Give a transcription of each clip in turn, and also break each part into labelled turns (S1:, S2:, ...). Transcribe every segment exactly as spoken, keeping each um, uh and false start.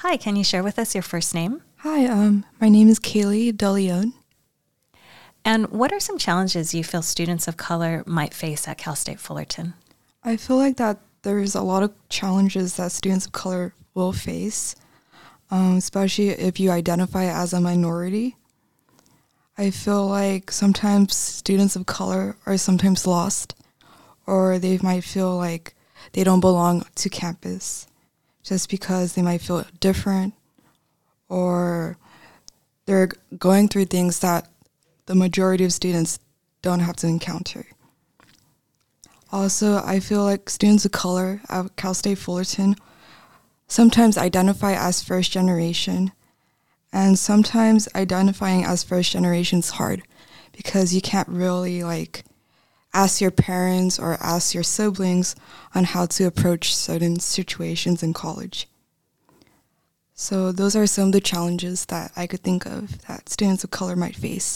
S1: Hi, can you share with us your first name?
S2: Hi, um, my name is Kaylee DeLeon.
S1: And what are some challenges you feel students of color might face at Cal State Fullerton?
S2: I feel like that there's a lot of challenges that students of color will face, um, especially if you identify as a minority. I feel like sometimes students of color are sometimes lost, or they might feel like they don't belong to campus just because they might feel different, or they're going through things that the majority of students don't have to encounter. Also, I feel like students of color at Cal State Fullerton sometimes identify as first generation, and sometimes identifying as first generation is hard because you can't really like ask your parents or ask your siblings on how to approach certain situations in college. So those are some of the challenges that I could think of that students of color might face.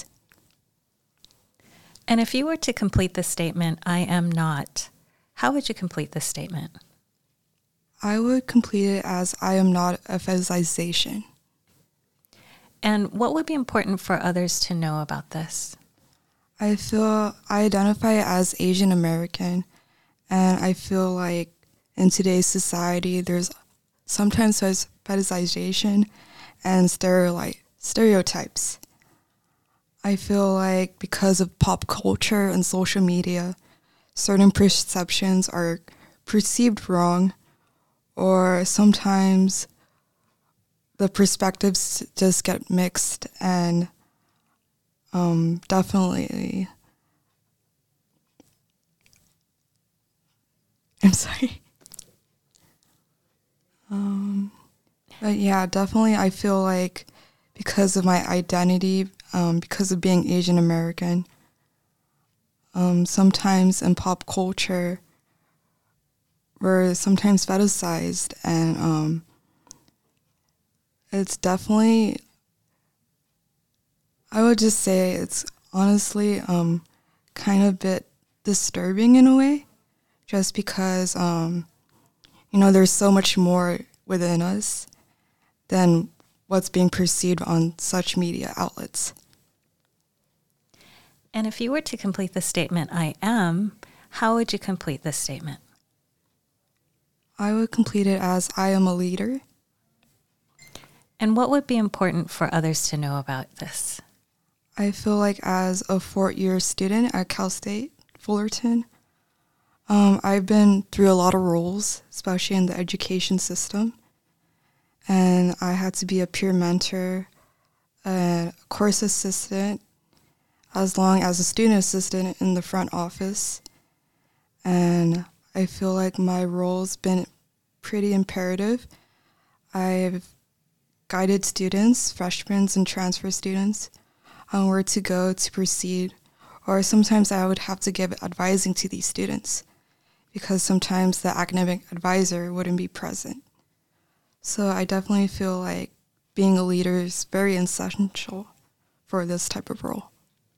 S1: And if you were to complete the statement, I am not, how would you complete this statement?
S2: I would complete it as I am not a fetishization.
S1: And what would be important for others to know about this?
S2: I feel I identify as Asian American, and I feel like in today's society, there's sometimes fetishization and stereotype, stereotypes. I feel like because of pop culture and social media, certain perceptions are perceived wrong, or sometimes the perspectives just get mixed, and um, definitely, I'm sorry. Um, but yeah, definitely I feel like because of my identity, um, because of being Asian American, um, sometimes in pop culture, we're sometimes fetishized, and um, it's definitely, I would just say it's honestly um, kind of a bit disturbing in a way, just because, um, you know, there's so much more within us than what's being perceived on such media outlets.
S1: And if you were to complete the statement, I am, how would you complete this statement?
S2: I would complete it as I am a leader.
S1: And what would be important for others to know about this?
S2: I feel like as a fourth-year student at Cal State Fullerton, um, I've been through a lot of roles, especially in the education system. And I had to be a peer mentor, a course assistant, as long as a student assistant in the front office. And I feel like my role's been pretty imperative. I've guided students, freshmen and transfer students, on where to go to proceed, or sometimes I would have to give advising to these students because sometimes the academic advisor wouldn't be present. So I definitely feel like being a leader is very essential for this type of role.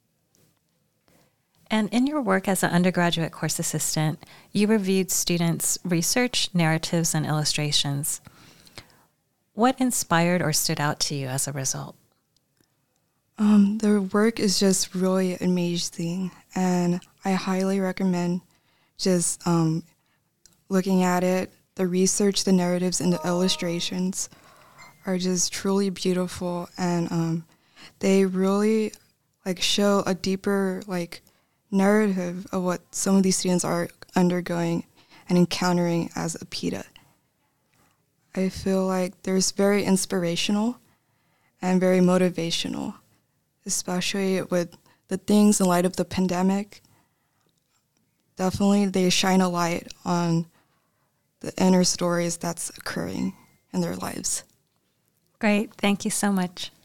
S1: And in your work as an undergraduate course assistant, you reviewed students' research, narratives, and illustrations. What inspired or stood out to you as a result?
S2: Um, their work is just really amazing, and I highly recommend just um, looking at it. The research, the narratives, and the illustrations are just truly beautiful, and um, they really like show a deeper like narrative of what some of these students are undergoing and encountering as a PITA. I feel like there's very inspirational and very motivational, especially with the things in light of the pandemic. Definitely they shine a light on the inner stories that's occurring in their lives.
S1: Great. Thank you so much.